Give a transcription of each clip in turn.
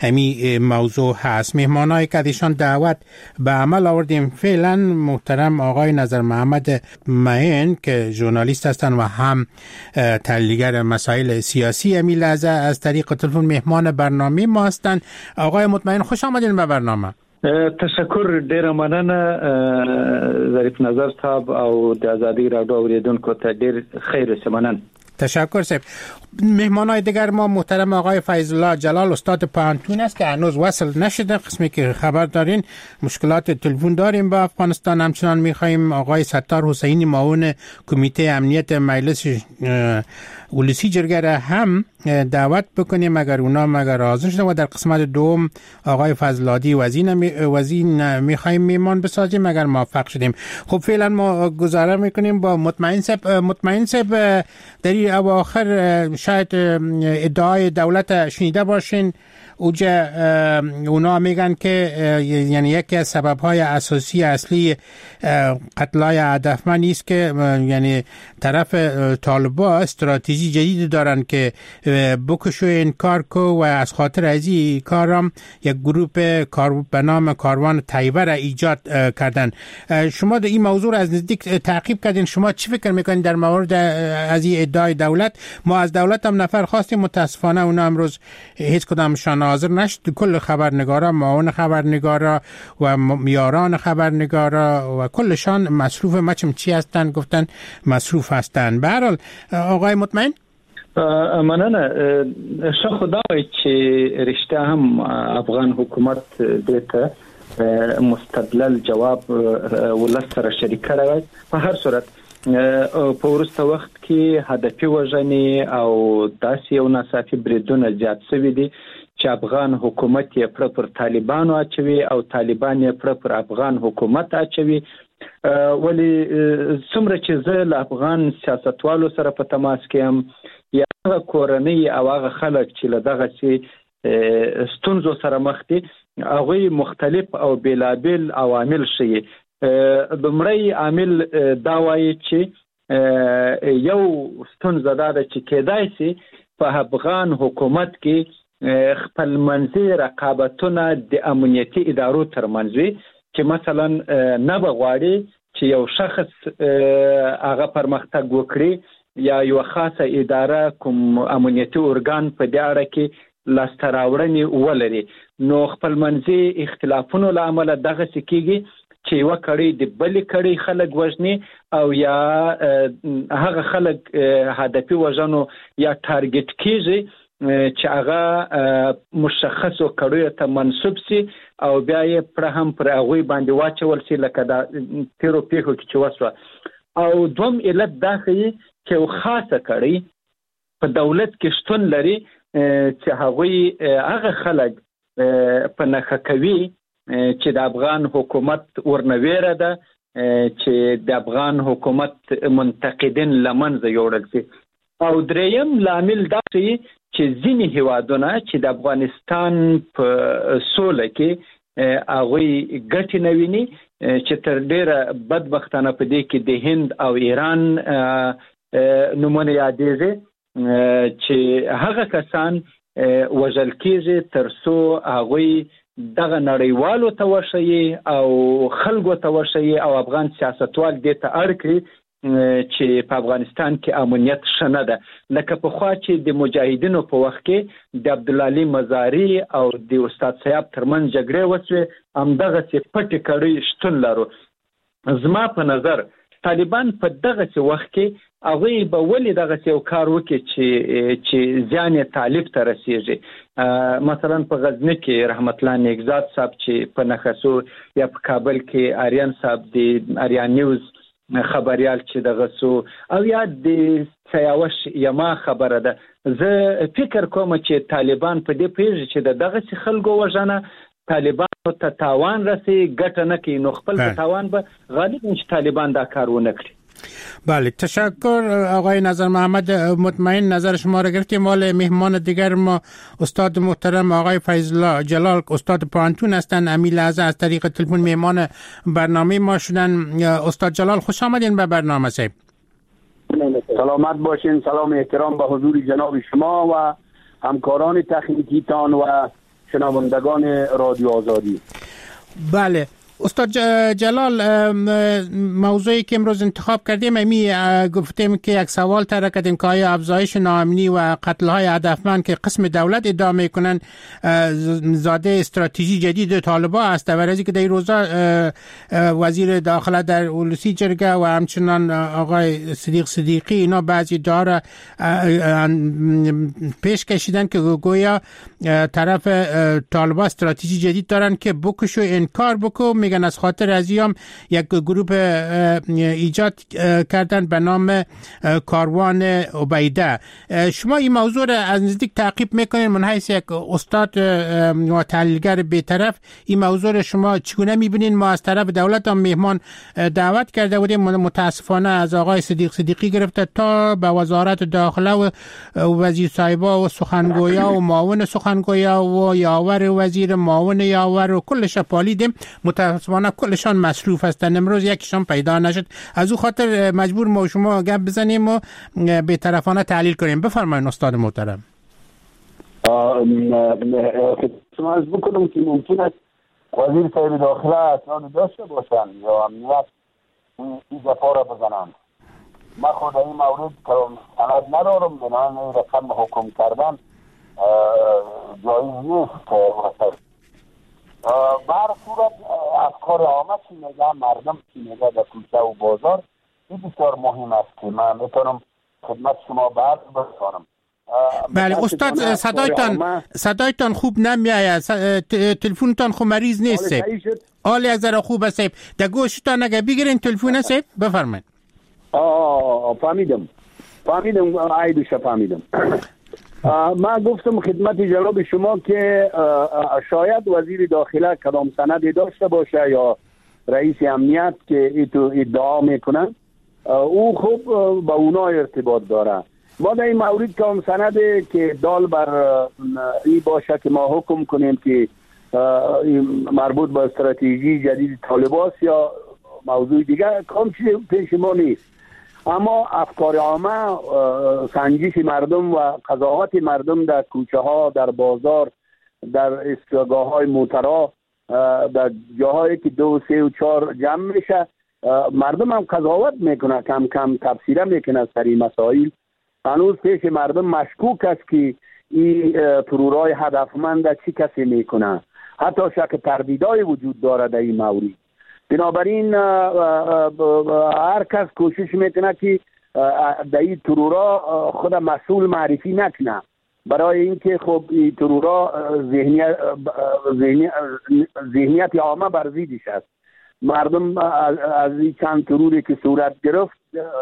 همی موضوع هست. مهمانایی که ایشان دعوت به عمل آوردیم فعلا محترم آقای نظر محمد معین که ژورنالیست هستند و هم تحلیلگر مسائل سیاسی همی لحظه از طریق تلفن مهمان برنامه ما هستند. آقای مطمئن خوش آمدین به برنامه. تشکر، ډیر مننه ظریف نظر صاحب او د آزادی رادیو اوریدونکو ته ډیر خیر سمنن. تشکر صاحب. مهمانای دیگر ما محترم آقای فیض الله جلال استاد پانتون است که هنوز وصل نشده. قسمی که خبر دارین مشکلات تلفن داریم با افغانستان. همچنان میخوایم آقای ستار حسینی معاون کمیته امنیت مجلس ولسی جرگه هم دعوت بکنیم اگر حاضر شدن و در قسمت دوم آقای فضلادی وزین میخوایم میمان بسازیم اگر موفق شدیم. خب فعلا ما گزاره میکنیم با مطمئن صاحب در این اواخر شاید ادعای دولت شنیده باشین. اونا میگن که یعنی یکی از سبب‌های اساسی اصلی قتل‌های هدفمند است که یعنی طرف طالبا استراتژی جدید دارن که بکشو انکار کو و از خاطر ازی کارم یک گروه به نام کاروان طیبه را ایجاد کردن. شما در این موضوع از نزدیک تعقیب کردین. شما چی فکر میکنین در مورد از این ادعای دولت؟ ما از دولت هم نفر خواستیم، متاسفانه اونا امروز هیچ کدامشان حاضر نشد. کل خبرنگارا، معاون خبرنگارا و یاران خبرنگارا و کلشان مصروف مچم چی هستن گفتن مصروف هستن. به هر حال آقای مطمئن مننه. خدای چې رشته هم افغان حکومت دیتا مستدلل جواب ولس سره شریک کړی. په هر صورت په وروسته وخت کې هدفي وژنې او داسې یو ناڅاپي بریدونه زیات شوي دي چې افغان حکومت یې پر طالبانو اچوي او طالبان یې پر افغان حکومت اچوي. ولی څومره چې زه له افغان سیاستوالو سره په تماس کې یم یا هغه کورنۍ او هغه خلک چې له دغه ستونزو سره مخ دي هغوی مختلف او بیلابیل عوامل ښیي. لومړی عامل دا وایي چې یو ستونزه دا ده چې کېدای شي په افغان حکومت کې خپل منځي رقابتونه د امنیتي ادارو ترمنځ وي چې مثلا نه بغواړي چې یو شخص هغه پرمختګ وکړي یا یو خاصه اداره کوم امنیتي ارګان په دې اړه کې لاسته راوړنې ولري. نو خپل منځي اختلافونو له امله دغه کېږي چې یو کړي د بلې کړي خلک وژني او یا هغه خلک هدفي وژنو یا ټارګټ کېږي چې هغه مشخصو کړیو ته منسوب سي او بیا یې پر هم پر هغوی باندې واچول سي لکه دا تیرو پیښو کې چې وسوه. او دوم علت دا ښیي چې یو خاصه کړی په دولت کې شتون لري چې هغوی هغه خلک په نښه کوي چې د افغان حکومت ورنویره ده چې د افغان حکومت منتقدین له منځه یوړل سي. او دریم لامل دا ښیي چې ځینې هیوادونه چې د افغانستان په سوله کې هغوی ګټې نه ویني چې تر ډیره بدبختانه په دې کې د هند او ایران نومونه یادېږي چې هغه کسان وژل کېږي تر څو هغوی دغه نړیوالو ته وښیي او خلکو ته وښیي او افغان سیاستوال دې ته اړ کړي چې په افغانستان کې امنیت ښه نه ده. لکه پخوا چې د مجاهدینو په وخت کې د عبدالعلي مزاري او د استاد صاحب ترمنځ جګړې وسوې همدغسې پټې کړۍ شتون لرو. زما په نظر طالبان په دغسې وخت کې هغوی به ولې دغسې یو کار وکړي چې زیان یې طالب ته رسېږي. مثلا په غزني کې رحمت الله نیکزاد صاحب چې په نښه سو یا په کابل کې آریان صاحب د آریان نیوز خبریال چې دغه سو او یا د سیاوش یما خبره ده. زه فکر کوم چې طالبان په دې پیژ چې دغه خلکو وژنه طالبان ته تاوان رسي ګټه نه کوي نو خپل تاوان به غالبا چې طالبان دا کار ونه کړي. بله تشکر آقای نظر محمد مطمئن. نظر شما را گرفتیم. مال مهمان دیگر ما استاد محترم آقای فیض الله جلال استاد پانتون هستند. امی لحظه از طریق تلفن مهمان برنامه ما شدن. استاد جلال خوش آمدین به برنامه صاحب. سلامت باشین. سلام احترام به حضور جناب شما و همکاران تکنیکی تان و شنوندگان رادیو آزادی. بله استاد جلال، موضوعی که امروز انتخاب کردیم گفتیم که یک سوال طرح کردیم که آیا افزایش ناامنی و قتل‌های هدفمند که قسم دولت ادعا میکنن زاده استراتژی جدید طالبان است و از اینکه در روزا وزیر داخله در اولوسی جرگه و همچنان آقای صدیق صدیقی اینا بعضی داره پیش کشیدن که گویا طرف طالبان استراتژی جدید دارن که بکش و انکار بکو، میگن از خاطر ازیام یک گروپ ایجاد کردن به نام کاروان عبیده. شما این موضوع را از نزدیک تعقیب میکنین من حیث یک استاد و تحلیلگر بی‌طرف، این موضوع را شما چگونه میبینین؟ ما از طرف دولت هم مهمان دعوت کرده بودیم، متاسفانه از آقای صدیق صدیقی گرفته تا به وزارت داخله و وزیر صاحبا و سخنگویا و معاون سخنگویا و یاور وزیر معاون یاور و کلش پالیدیم، متاسفانه کلشان مصروف هستند. امروز یکیشان پیدا نشد، از او خاطر مجبور ما شما گپ بزنیم و بی‌طرفانه تحلیل کنیم. بفرمایید استاد محترم. شما از بکنم که ممکن است وزیر صاحب داخله اسناد داشته باشن یا امنیت این جفا را بزنند. من خود این مورد که سند ندارم، بنابراین رقم حکم کردن جایز نیست. بر صورت افکار عامه چی میگه، مردم چی میگه در کوچه و بازار، این بسیار مهم است که من میتونم خدمت شما بعد برسانم. بله استاد، صدایتان خوب نمیآید، تلفنتان خو مریض نیست. حال یک ذره خوب است. در گوشتان اگه بگیرین تلفن است بفرمایید. فهمیدم عیدش فهمیدم. من گفتم خدمت جناب شما که شاید وزیر داخله کدام سندی داشته باشه یا رئیس امنیت که ایتو ادعا میکنن، او خوب با اونا ارتباط داره. ما در این مورد کدام سندی که دال بر این باشه که ما حکم کنیم که مربوط به استراتژی جدید طالبان یا موضوع دیگه، کام چیز پیش ما نیست. اما افکار عامه، سنجش مردم و قضاوت مردم در کوچه ها، در بازار، در ایستگاه های موترا، در جاهایی که 2 3 و 4 جمع میشه، مردم هم قضاوت میکنه، کم کم تفسیره میکنه سر این مسائل. هنوز پیش مردم مشکوک است که این ترورای هدفمند چی کسی میکنه، حتی شک تردیدای وجود داره در این مورد. بنابراین هر کس کوشش میکنه که در این ترورا خود مسئول معرفی نکنه، برای اینکه خب این ترورا ذهنیت عامه بر ضدش است. مردم از این چند تروری که صورت گرفت،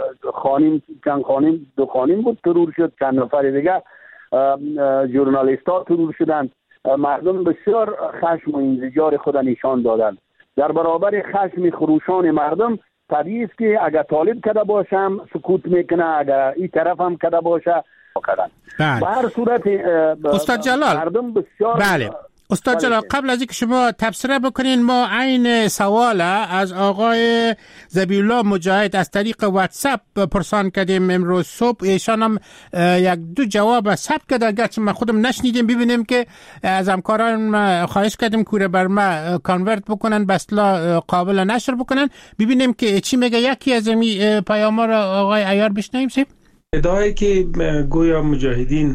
دو خانم بود ترور شد، چند نفر دیگه ژورنالیست ها ترور شدند. مردم بسیار خشم و انزجار خود نشان دادند. در برابر خشم خروشان مردم طبیعی است که اگر طالب کده باشم سکوت میکنه، اگر این طرف هم کده باشه کدن. به هر صورت استاد جلال، مردم بسیار بله استاد جلال، قبل از اینکه شما تبصره بکنین، ما عین سوال از آقای ذبیحالله مجاهد از طریق واتساپ پرسان کردیم امروز صبح. ایشان هم 1-2 جواب ثبت کردن، گرچه ما خودم نشنیدیم. ببینیم که از همکاران خواهش کردیم کوره بر ما کانورت بکنن، به اصطلاح قابل نشر بکنن، ببینیم که چی میگه. یکی از این پیام‌ها را آقای عیار بشنویم. ادعایی که گویا مجاهدین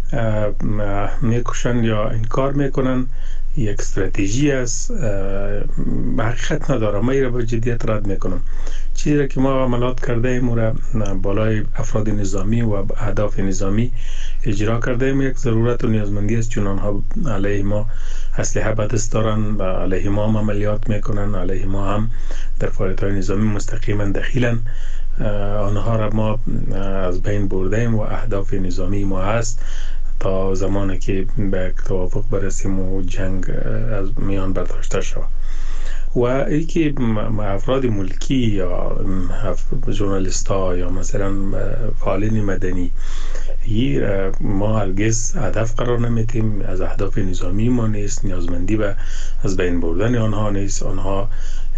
میکشن یا انکار میکنن یک استراتژی است، حقیقت نداره. ما این را با جدیت رد میکنم. چیزی را که ما عملات کرده ایم را بالای افراد نظامی و اهداف نظامی اجرا کرده ایم. یک ضرورت و نیازمندی است، چون آنها علیه ما اسلحه به دست دارن و علیه ما هم عملیات میکنن، علیه ما هم در فعالیت‌های نظامی مستقیما دخیلن. آنها را ما از بین برده ایم و اهداف نظامی ما هست تا زمانی که به توافق برسیم و جنگ از میان برداشته شود. و ای که افراد ملکی یا ژورنالیست ها یا مثلا فعالین مدنی ما هرگز هدف قرار نمیدیم، از اهداف نظامی ما نیست، نیازمندی و از بین بردن آنها نیست. آنها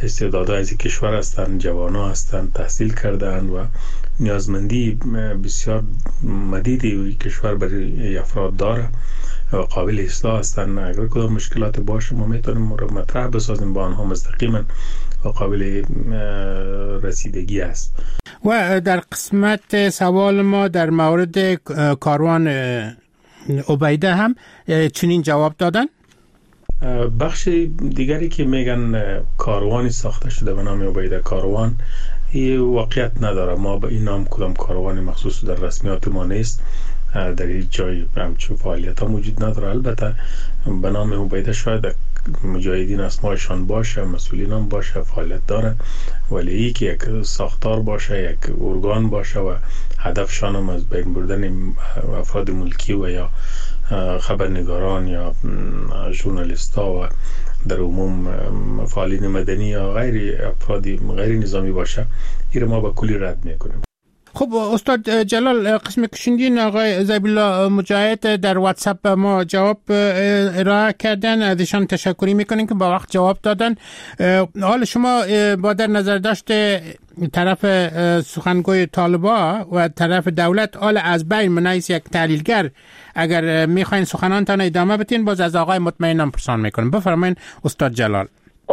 استعدادهای از کشور هستند، جوانان هستند، تحصیل کردند و نیازمندی بسیار مدیدی کشور برای افراد داره و قابل اصلاح هستند. اگر کدام مشکلات باشه ما میتونیم مطرح بسازیم با آنها مستقیما و قابل رسیدگی است. و در قسمت سوال ما در مورد کاروان عبیده هم چنین جواب دادن. بخش دیگری که میگن کاروانی ساخته شده به نام عبیده کاروان، این واقعیت نداره. ما به این نام کدام کاروانی مخصوص در رسمیات ما نیست، در هیچ جای همچون فعالیت ها موجود نداره. البته به نام عبیده شاید مجاهدین اسمایشان باشه، مسئولین هم باشه، فعالیت دارن، ولی ای که یک ساختار باشه، یک ارگان باشه و هدفشان هم از بین بردن افراد ملکی و یا خبرنگاران یا ژورنالیستا و در عموم فعالین مدنی یا غیر افرادی غیر نظامی باشه، این ما با کلی رد میکنیم. خب استاد جلال، قسم کشندین آقای زبیلا مجاهد در واتساپ ما جواب ارائه کردن، ازشان تشکری میکنیم که با وقت جواب دادن. حال شما با در نظر داشته طرف سخنگوی طالبا و طرف دولت، حال از بین منایس یک تحلیلگر اگر میخواین سخنانتان ادامه بدین، باز از آقای مطمئنم پرسان میکنیم. بفرمایید استاد جلال.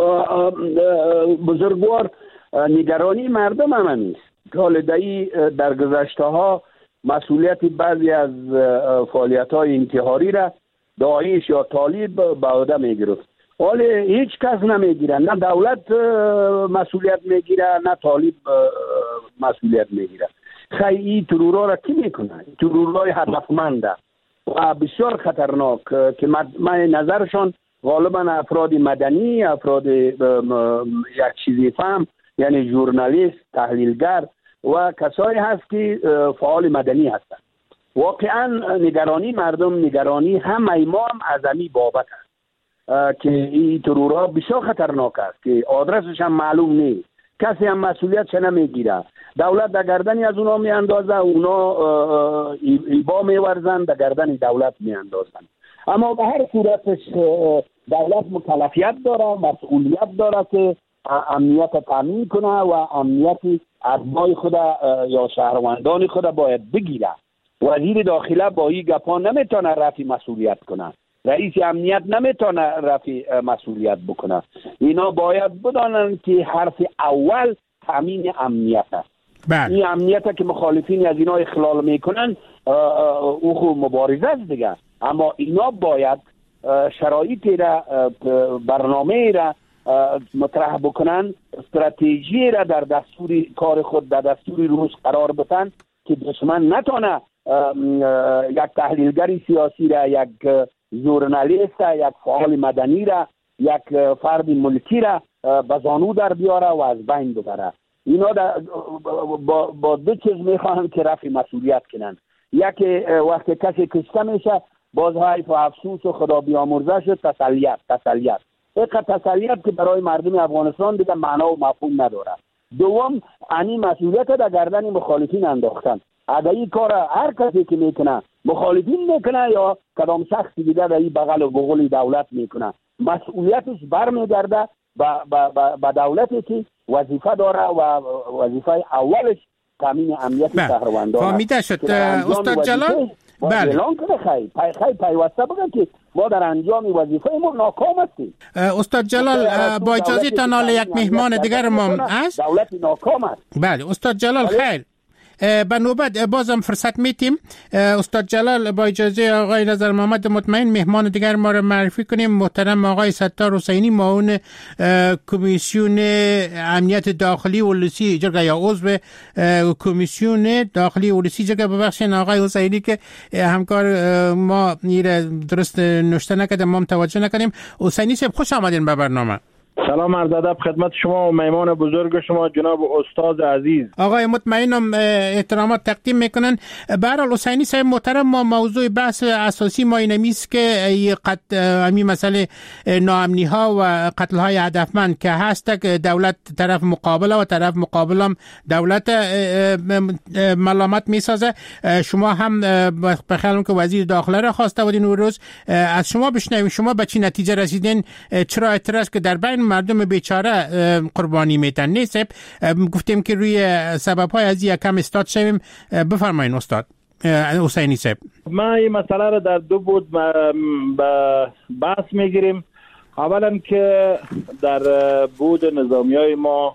بزرگوار، نگرانی مردم هم نیست. طالبی در گذشته ها مسئولیت بعضی از فعالیت های انتحاری را داعش یا طالب به عهده میگرفت. ولی هیچ کس نمیگیره، نه دولت مسئولیت میگیره نه طالب مسئولیت میگیره. خیلی ترورها را کی میکنه؟ ترورهای هدفمنده و بسیار خطرناک که من نظرشان غالبا افراد مدنی، افراد یک چیزی فهم، یعنی ژورنالیست، تحلیلگر و کسایی هست که فعال مدنی هستند. واقعا نگرانی مردم، نگرانی همه ما هم از امی بابت است که این ترورها بسیار خطرناک است که آدرسش هم معلوم نیست، کسی هم مسئولیتش نمیگیره. دولت در گردنی از اونا میاندازه، اونا ایبا میورزن در گردن دولت میاندازن. اما به هر صورتش دولت مکلفیت داره، مسئولیت داره که امنیت تامین کنه و امنیت اتباع خود یا شهروندان خود باید بگیره. وزیر داخله با این گپا نمیتونه رفع مسئولیت کنه، رئیس امنیت نمیتونه رفع مسئولیت بکنه. اینا باید بدانن که حرف اول تامین امنیت است. این امنیت که مخالفین از اینا اخلال میکنن او خود مبارزه است دیگه، اما اینا باید شرایطی را، برنامه را مطرح بکنن، استراتژی را در دستور کار خود، در دستور روز قرار بدن که دشمن نتونه یک تحلیلگر سیاسی را، یک ژورنالیست، یک فعال مدنی را، یک فرد ملکی را به زانو در بیاره و از بین ببره. اینا با دو چیز میخواهند که رفع مسئولیت کنن. یکی وقتی کسی کشته میشه باز حیف و افسوس و خدا بیامرزه شد، تسلیت تسلیت که برای مردم افغانستان دیگه معنا و مفهوم نداره. دوم، انی مسئولیت در گردن مخالفین انداختن. اگر این کار هر کسی که میکنه، مخالفین میکنه یا کدام شخصی دیگه در این بغل و بغل دولت میکنه، مسئولیتش برمیگرده به دولتی که وظیفه داره و وظیفه اولش تامین امنیت شهروندان است. فهمیده شد استاد جلال. بله. اعلان کنه خیلی پیوسته بگن که ما در انجام وظیفه ما ناکام هستیم. استاد جلال با اجازه تان حالا یک مهمان دیگر ما هست. دولت ناکام است. بله استاد جلال خیر. به نوبت بازم فرصت میتیم. استاد جلال با اجازه آقای نظر محمد مطمئن مهمان دیگر ما را معرفی کنیم. محترم آقای ستار حسینی، معاون کمیسیون امنیت داخلی ولسی جرگه یا عضو کمیسیون داخلی ولسی جرگه. ببخشید آقای حسینی که همکار ما درست نوشته نکرده، ما متوجه نکنیم. حسینی صاحب خوش آمدین به برنامه. سلام عرض ادب خدمت شما و مهمان بزرگ شما جناب استاد عزیز. آقای مطمئنم احترامات تقدیم میکنن. به هر حال حسینی صاحب محترم، ما موضوع بحث اساسی ما اینمی است که همین مسئله ناامنی ها و قتل های هدفمند که هست که دولت طرف مقابل و طرف مقابل هم دولت ملامت میسازه. شما هم بخیالم که وزیر داخله را خواسته بودین اون روز، از شما بشنویم شما به چی نتیجه رسیدین؟ چرا اعتراض که در بین مردم بیچاره قربانی میتن نیست. گفتیم که روی سبب‌های از یکم استاد شویم. بفرمایید استاد حسینی صاحب. ما این مسئله را در دو بود بحث میگیریم. اولا که در بود نظامیای ما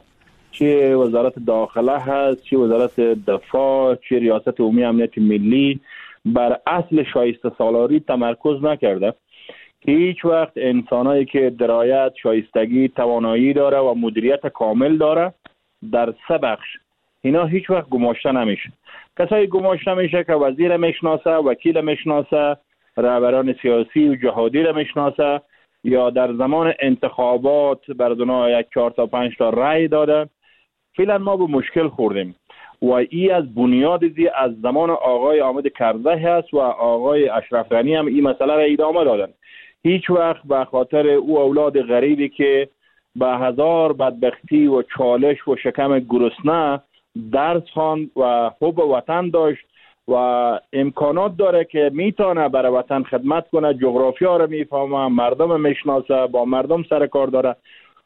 چه وزارت داخله هست، چه وزارت دفاع، چه ریاست عمومی امنیت ملی بر اصل شایسته سالاری تمرکز نکرده که هیچ وقت انسانایی که درایت، شایستگی، توانایی داره و مدیریت کامل داره در سه بخش اینا هیچ وقت گماشته نمیشه. کسایی گماشته میشه که وزیر میشناسه، وکیل میشناسه، رهبران سیاسی و جهادی را میشناسه یا در زمان انتخابات بردونا 1 4 تا 5 تا رای داده. فعلا ما به مشکل خوردیم و این از بنیاد از زمان آقای حامد کرزی هست و آقای اشرف غنی هم این مسئله را ادامه دادن. هیچ وقت به خاطر او اولاد غریبی که به هزار بدبختی و چالش و شکم گرسنه درس خواند و حب وطن داشت و امکانات داره که میتونه برای وطن خدمت کنه، جغرافیا رو میفهمه، مردم میشناسه، با مردم سر کار داره،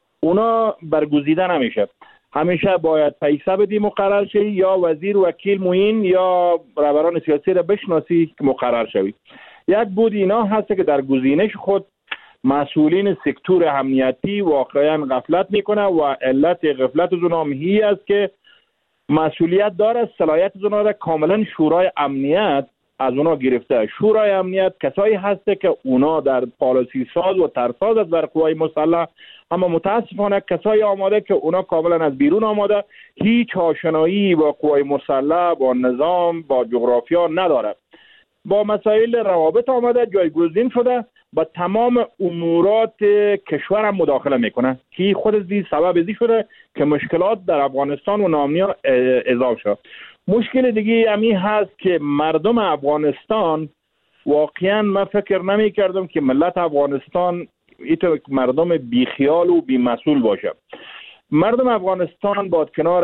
اونا برگزیده نمیشه. همیشه باید پیسه بدی مقرر شی یا وزیر وکیل معین یا رهبران سیاسی را بشناسی که مقرر شوی. یک بود اینا هست که در گزینش خود مسئولین سکتور امنیتی واقعا غفلت میکنه و علت غفلت از اونها هی است که مسئولیت داره صلاحیت از اونها را کاملا شورای امنیت از اونها گرفته. شورای امنیت کسایی هسته که اونا در پالیسی ساز و ترساز از قوای مسلح، اما متاسفانه کسایی آماده که اونا کاملا از بیرون آماده، هیچ آشنایی با قوای مسلح، با نظام، با جغرافیا نداره. با مسائل روابط آمده، جایگزین شده، با تمام امورات کشور هم مداخله میکنه که خود از سبب ازی شده که مشکلات در افغانستان و نامنیا اضافه شد. مشکل دیگه امی هست که مردم افغانستان واقعا من فکر نمی کردم که ملت افغانستان ایتو مردم بیخیال و بیمسئول باشه. مردم افغانستان با کنار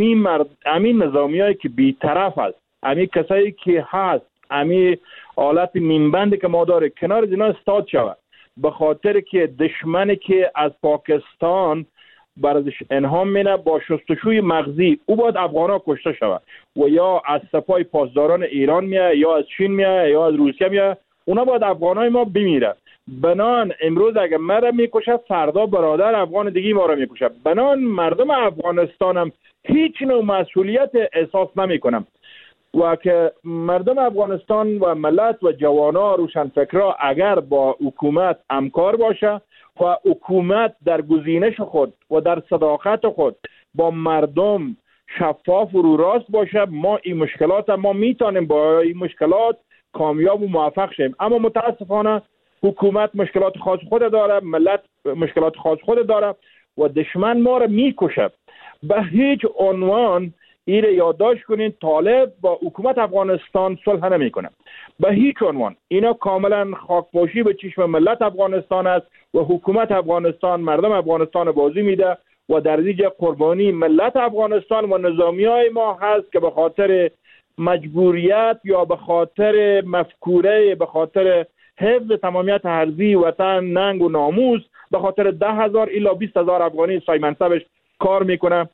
همین نظامیایی که بی‌طرف است، همین کسایی که هست، همین حالت نیمبندی که ما داره کنار اینا استاد شود، به خاطر که دشمنی که از پاکستان برازش انهام مینه با شستشوی مغزی او باید افغانا کشته شود و یا از سپاه پاسداران ایران میه یا از چین میه یا از روسیه میه، اونا باید افغانای ما بمیره. بنان امروز اگر ما را میکشه فردا برادر افغان دیگه ما را میکشه. بنان مردم افغانستان هم هیچ نوع مسئولیت احساس نمیکنم و که مردم افغانستان و ملت و جوانا روشنفکرا اگر با حکومت همکار باشه و حکومت در گزینش خود و در صداقت خود با مردم شفاف و رو راست باشه، ما این مشکلات ما میتونیم با این مشکلات کامیاب و موفق شیم. اما متاسفانه حکومت مشکلات خاص خود داره، ملت مشکلات خاص خود داره و دشمن ما را میکشه. به هیچ عنوان این یادداشت کنین طالب با حکومت افغانستان صلح نمیکنه. به هیچ عنوان. اینا کاملا خاکپاشی به چشم ملت افغانستان است و حکومت افغانستان مردم افغانستان بازی میده و در نتیجه قربانی ملت افغانستان و نظامیای ما هست که به خاطر مجبوریت یا به خاطر مفکوره، به خاطر حفظ تمامیت ارضی وطن، ننگ و ناموس، به خاطر 10,000 الی 20,000 افغانی سای منصبش کار میکنه.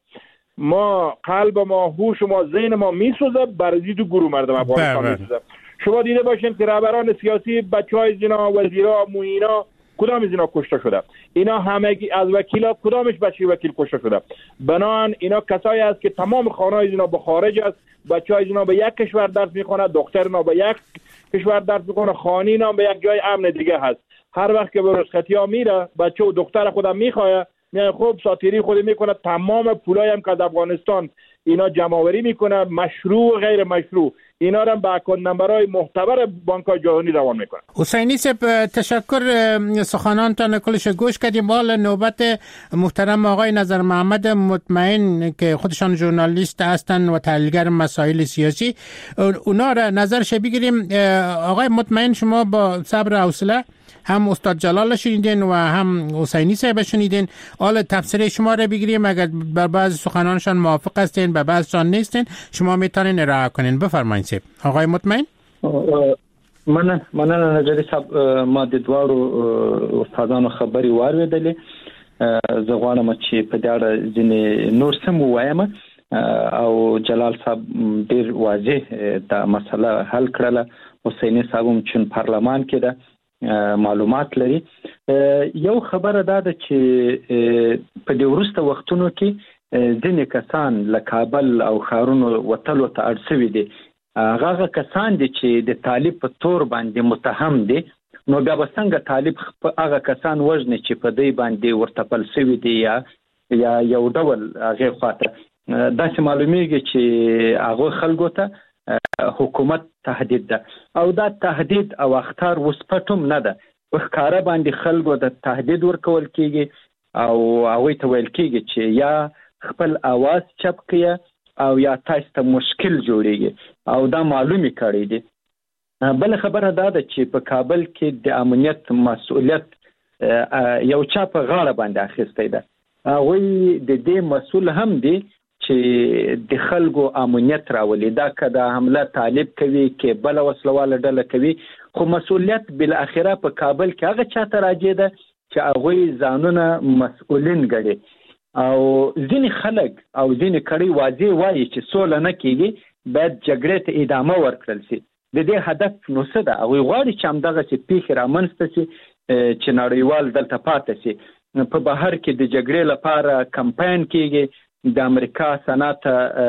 ما قلب ما، هوش ما، ذهن ما میسوزه برای دو گروه مردم افغانستان میسوزه. شما دیده باشین که رهبران سیاسی، بچهای اینا، وزیرا، معینا، کدام از اینا کشته شده؟ اینا همگی از وکیلا کدامش بچه وکیل کشته شده؟ بنان اینا کسایی است که تمام خانه‌های اینا به خارج است، بچهای اینا به یک کشور درس میخونه، دخترنا به یک کشور درس میکنه، خانه اینا به یک جای امن دیگه هست. هر وقت که به رخصتی‌ها میره، بچه و دختر خودم میخواد، نه خوب ساتیری خود میکنه، تمام پولای هم که از افغانستان اینا جمع‌آوری میکنه، مشروع و غیر مشروع، اینا رو به اکانت نمبرهای معتبر بانک‌های جهانی روان میکنه. حسینی صاحب تشکر، سخنانتان کلش گوش کردیم. حالا نوبت محترم آقای نظر محمد مطمئن که خودشان ژورنالیست هستن و تحلیلگر مسائل سیاسی، اونا را نظرش بگیریم. آقای مطمئن، شما با صبر و حوصله هم استاد جلال شنیدین و هم حسینی صاحب شنیدین. حالا تفسیر شما را بگیریم، اگر بر بعض سخنانشان موافق هستین، بر بعضشان نیستین، شما میتونین ارائه کنین. بفرمایید صاحب. آقای مطمئن. مننه نظری صاحب، ما د دوارو استادانو خبري وارویدلې. زه غواړم چې په دې اړه ځینې نور سم وایم او جلال صاحب ډیر واضح دا مسله حل کړله. حسینی صاحب هم چې پارلمان کې ده معلومات لري. یو خبره ده چې په دې وروسته وختونو کې ځینې کسان له کابل او ښارونو وتلو ته اړ شوي دي. هغه کسان دي چې د طالب په تور باندې متهم دي، نو بیا به څنګه طالب هغه کسان وژني چې په دې باندې ورتپل شوي دي یا یو ډول هغه خاطر داسې معلومیږي چې هغه خلکو ته حکومت تهدید ده او دا تهدید او اخطار وسپټوم نه ده. په ښکارا باندې خلکو د تهدید ورکول کیږي او هغه ته ویل کیږي چې یا خپل आवाज چپ کړئ او یا تاسو ته مشکل جوړیږي او دا معلومي کړی دي. بل خبره دا ده چې په کابل کې د امنیت مسؤلیت یو چا په غاړه باندې اخیستی ده. هغه د دې مسؤل هم دي چې د خلکو امنیت راولي. دا کدا حمله طالب کوي کې بل وسلواله ډله کوي، خو مسؤلیت بل اخره په کابل کې هغه چاته راځي ده چې هغه ځانونه مسؤلین ګڼي او ځینې خلک او ځینې کړي واځي وایي چې سوله نه کیږي، باید جګړې ته ادامه ورکړل شي. د دې هدف نو څه ده؟ هغه غواړي چې همدغه چې پیښې رامنځته شي چې نړیوال دلته پاتې شي. په بهر کې د جګړې لپاره کمپاین کیږي، د امریکا صنعت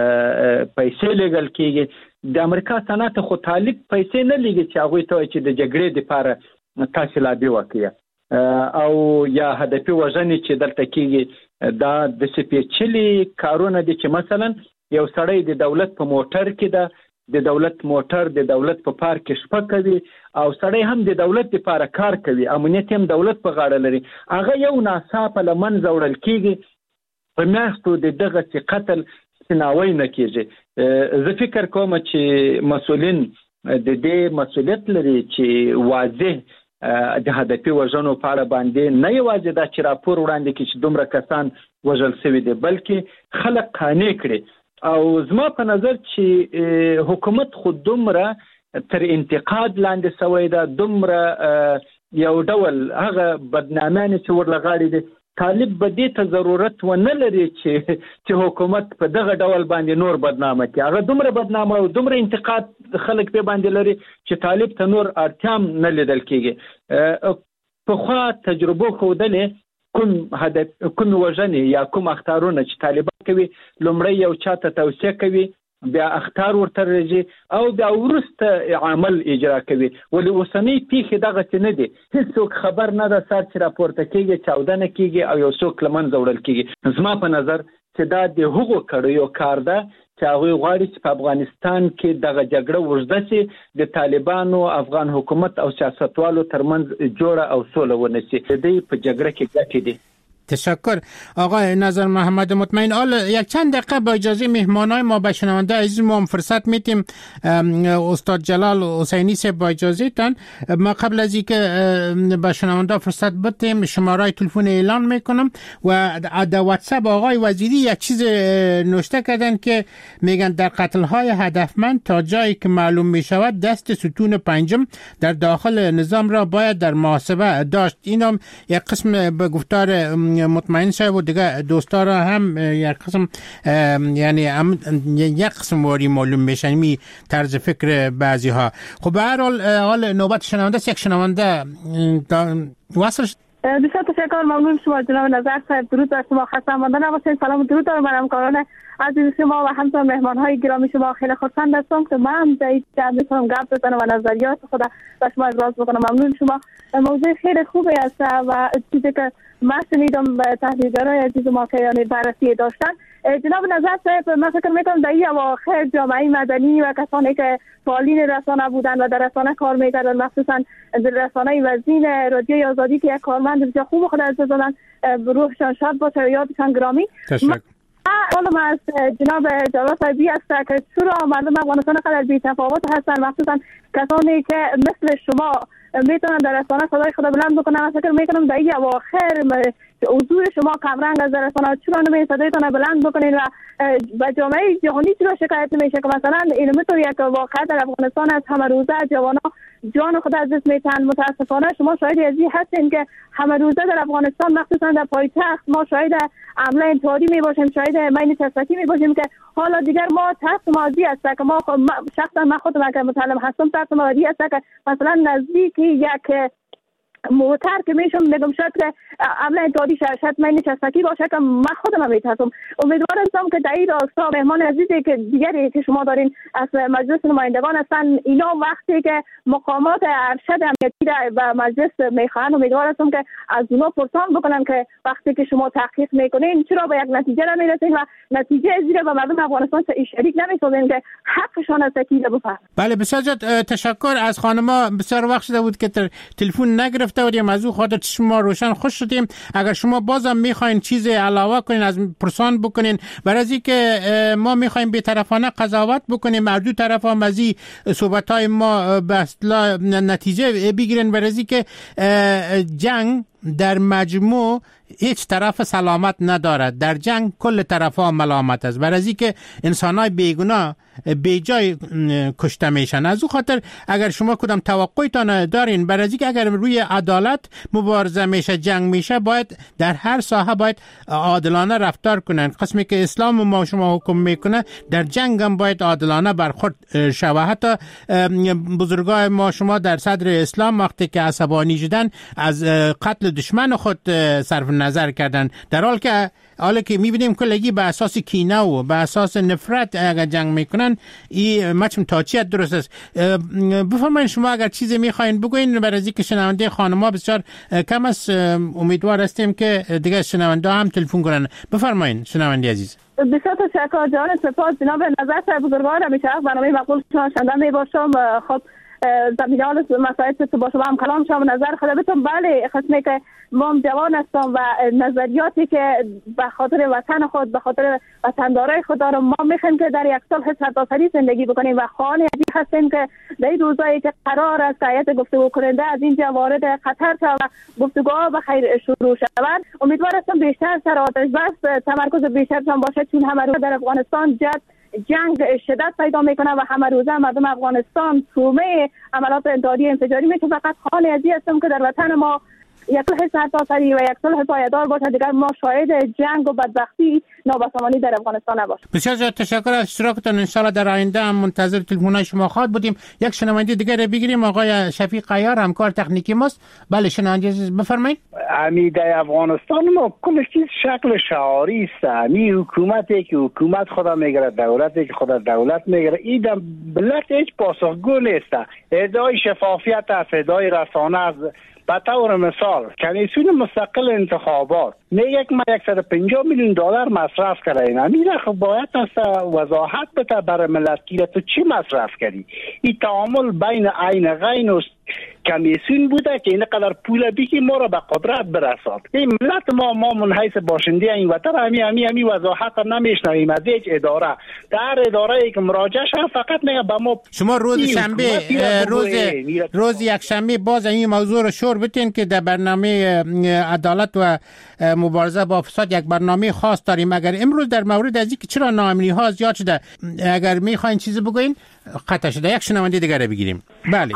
پیسې لګل کیږي. د امریکا صنعت خو طالب پیسې نه لګي چې هغه ته چې د جګړې لپاره تاسو لابي وکړي او یا هدفي وژنې چې دلته کیږي. دا د سپیچلي کارونه دي چې مثلا یو سړی د دولت په موټر کې ده، د دولت موټر د دولت په پارک کې شپه کوي او سړی هم د دولت لپاره کار کوي، امنیت هم دولت په غاړه لري. هغه یو ناڅاپه لمنځه وړل کیږي په میاشتو د دغه چې قتل سناوی نه کیږي. زه فکر کوم چې مسؤلین د دې مسؤلیت لري چې واضح د هدفي وژنو په اړه باندې نه یوازې دا چې راپور وړاندې کړي چې دومره کسان وژل شوي دي، بلکې خلک قانع کړي. او زما په نظر چې حکومت خود دومره تر انتقاد لاندې شوی ده، دومره یو ډول هغه بدنامیان چې ورلغاړي دي. طالب به دې ته ضرورت و نه لري چې حکومت په دغه ډول باندې نور بدنامه کړي. هغه دومره بدنامه او دومره انتقاد خلک په باندې لري چې طالب ته نور اړتیا نه لیدل کېږي. په خوا تجربه ښودلې کوم وژنې یا کوم اخطارونه چې طالبان کوي، لومړی یو چاته توصیه کوي، بیا اخطار ورته راځي او بیا وروسته عمل اجرا کوي. ولې اوسنۍ پیښې دغسې نه دي، هیڅوک خبر نه ده، سر چې راپورته کېږي چاودنه کېږي او یو څوک له منځه وړل کېږي. زما په نظر چې دا د هغو کړیو کار ده چې هغوی غواړي چې په افغانستان کې دغه جګړه اوږده شي، د طالبانو افغان حکومت او سیاستوالو ترمنځ جوړه او سوله ونه شي. د دې په جګړه کې ګټې دي. تشکر آقای نظر محمد مطمئن. حالا یک چند دقیقه با اجازه مهمانای ما به شنونده عزیز ما هم فرصت میتیم. استاد جلال حسینی صاحب با اجازه تان ما قبل از اینکه به شنونده فرصت بدیم شماره تلفن اعلان میکنم و در واتساپ آقای وزیری یک چیز نوشته کردن که میگن در قتل های هدفمند تا جایی که معلوم میشود دست ستون پنجم در داخل نظام را باید در محاسبه داشت. اینم یک قسم به گفتار مطمئن صاحب و دیگه دوستا را هم یک قسم یعنی یک قسم واری معلوم میشن می طرز فکر بعضی ها. خب به هر حال نوبت شنونده است. یک شنونده وصل بسیار تشکر، ممنون شما جناب نظر صاحب. درود بر شما، خسته آمده نباشید. سلام و درود دارم بر همکاران عزیز شما و همچنین مهمان‌های گرامی شما. خیلی خرسند هستم که من جدید میتونم گپ بزنم و نظریات خود به شما ابراز بکنم. ممنون شما. موضوع خیلی خوبی است و چیزی که من شنیدم تحلیلگرای عزیز ما که یعنی بررسی داشتن. جناب نظر صاحب من فکر میکنم در این اواخر جامعه مدنی و کسانی که فعالین رسانه بودن و در رسانه کار میکردن، مخصوصا در رسانه وزین رادیوی آزادی که یک کارمند بسیار خوب خود از دادن، روحشان شاد باشه و یادشان گرامی. حالا ما از جناب جلال صاحبی است که چرا مردم افغانستان قدر بی تفاوت هستند، مخصوصا کسانی که مثل شما میتونن در رسانه صدای خود بلند بکنن. فکر میکنم در این اواخر حضور شما کمرنگ از رسانه‌ها چرا نمی صدایتان بلند بکنین و به جامعه جهانی چرا شکایت نمیشه که مثلا اینطور یک واقعه در افغانستان از همه روزه جوانا جان خود از دست میتن. متاسفانه شما شاهد ازی هستین که همه روزه در افغانستان مخصوصا در پایتخت ما شاهد حمله انتحاری میباشیم، شاهد مین تسکی میباشیم که حالا دیگر ما ترس مازی است که ما شخصا من خودم که متعلم هستم ترس مازی است که مثلا نزدیک یک موتر که میشم میگم شاید که عمل انتحاری شاید من نشستکی باشه که من خودم میترسم. امیدوارم که در این راستا مهمان عزیزی که دیگری که شما دارین از مجلس نمایندگان هستن اینا وقتی که مقامات ارشد امنیتی و مجلس میخوان امیدوارم که از اونا پرسان بکنن که وقتی که شما تحقیق میکنین چرا به یک نتیجه نمیرسین و نتیجه زیر به مردم افغانستان شریک نمیسازین که حقشان است که بفهمن. بله بسیار تشکر از خانما. بسیار وقت شده بود که تلفن نگرفته بودیم از او خاطر شما روشن خوش شدیم. اگر شما بازم میخواین چیز علاوه کنین از پرسان بکنین برای از اینکه ما میخوایم بی‌طرفانه قضاوت بکنیم از دو طرف هم از این صحبت‌های ما به اصطلاح نتیجه بگیرن برای از اینکه جنگ در مجموع هیچ طرف سلامت ندارد. در جنگ کل طرف‌ها ملامت است برای از اینکه انسان‌های بیگناه بی جای کشته میشن. از او خاطر اگر شما کدام توقعتان دارین برای از اینکه اگر روی عدالت مبارزه میشه جنگ میشه باید در هر ساحه باید عادلانه رفتار کنن. قسمی که اسلام ما شما حکم میکنه در جنگ هم باید عادلانه برخورد شود. حتی بزرگای ما شما در صدر اسلام وقتی که عصبانی شدن از قتل دشمن خود صرف نظر کردن، در حالی که میبینیم کلگی به اساس کینه و به اساس نفرت اگر جنگ میکنن این مچم تاچیت درست است. بفرمایید شما اگر چیزی میخواین بگوین برای اینکه شنونده خانم‌ها بسیار کم است. امیدوار هستیم که دیگه شنونده هم تلفن کنن. بفرمایید شنونده عزیز. بسیار تشکر جان سپاس جناب. نظر بزرگوار همیشه برنامه مقبول شنونده میباشم. خب زمینال مسائل که با شما هم کلام شما نظر خدمتتون. بله قسمی که ما جوان هستم و نظریاتی که به خاطر وطن خود به خاطر وطندارای خود دارم ما میخوایم که در یک صلح سرتاسری زندگی بکنیم و خواهان هستیم که در این روزایی که قرار است هیئت گفتگو کننده از اینجا وارد قطر شود و گفتگوها به خیر شروع شود امیدوار هستم بیشتر سر آتش بس تمرکز بیشتر باشه چون همه روز در افغانستان جنگ شدت پیدا میکنه و همه روزه مردم افغانستان تومه عملات انتحاری انفجاری میشه. فقط خواهان ازی هستم که در وطن ما یک صلح سرتاسری و یک صلح پایدار باشه دیگر ما شاهد جنگ و بدبختی نابسامانی در افغانستان نباشیم. بسیار تشکر از اشتراکتان. ان شاء الله در آینده هم منتظر تلفن‌های شما خواهد بودیم. یک شنونده دیگر بگیریم. آقای شفیق عیار همکار تکنیکی ماست. بله شنونده بفرمایید. در افغانستان ما کل چیز شکل شعاری است. امی حکومتی که حکومت خدا میگیره دولتی که خدا دولت میگیره این ملت هیچ پاسخگو نیست. ادعای شفافیت است، ادعای رسانه است. به طور مثال کمیسیون مستقل انتخابات میگه که ما 150 میلیون دلار مصرف کردیم. این خب باید است وضاحت بده برای ملت که تو چی مصرف کردی. این تعامل بین عین غین و کمیسیون بوده که اینقدر پول بگی ما را به قدرت برساد. این ملت ما من حیث باشنده این وطن همی وضاحت نمیشنویم از هیچ اداره. در اداره که مراجعه شد فقط میگه به ما شما روز شنبه روز یک شنبه باز این موضوع رو شور بتین که در برنامه عدالت و مبارزه با فساد یک برنامه خاص داریم. اگر امروز در مورد از اینکه چرا ناامنی ها زیاد شده اگر میخواین چیزی بگوین قطع شده یک شنونده دیگه بگیریم. بله